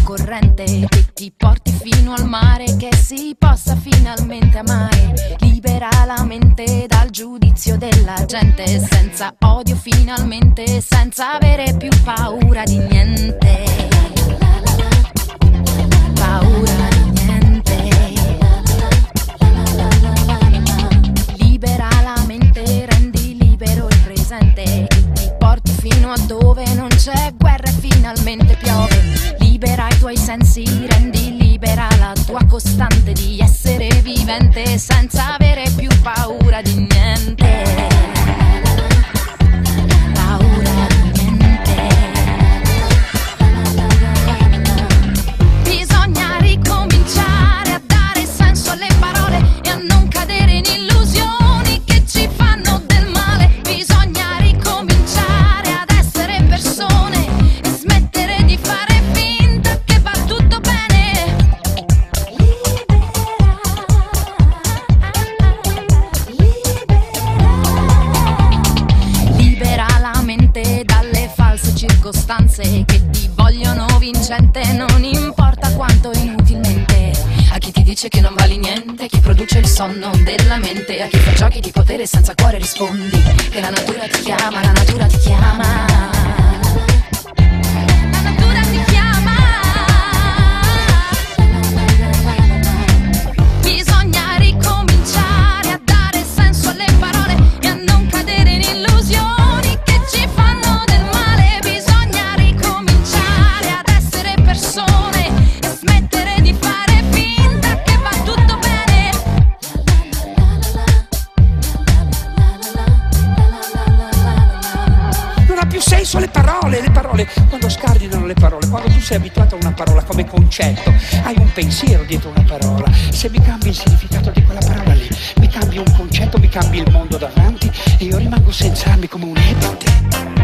corrente che ti porti fino al mare, che si possa finalmente amare. Libera la mente dal giudizio della gente, senza odio finalmente, senza avere più paura di niente. Paura di niente. Libera la mente, rendi libero il presente, che ti porti fino a dove non c'è guerra e finalmente piove. Libera i tuoi sensi, rendi libera la tua costante di essere vivente, senza avere più paura di niente. Paura di niente. Bisogna ricominciare a dare senso alle parole e a non cadere in illusioni che ci fanno del male. Bisogna ricominciare ad essere persone e smettere di fare finta che va tutto bene. Libera la mente dalle false circostanze che ti vogliono vincente, non importa quanto inutilmente. A chi ti dice che non vali niente, chi produce il sonno della mente, a chi fa giochi di potere senza cuore rispondi che la natura ti chiama, la natura ti chiama. La natura ti chiama. Bisogna ricominciare a dare senso alle parole e a non cadere in illusioni che ci fanno del male. Bisogna ricominciare ad essere persone e smettere di fare finta che va tutto bene. Non ha più senso le parole quando scardinano le parole, quando tu sei abituato a una parola come concetto, hai un pensiero dietro una parola. Se mi cambi il significato di quella parola lì, mi cambi un concetto, mi cambi il mondo davanti e io rimango senza armi come un ebete.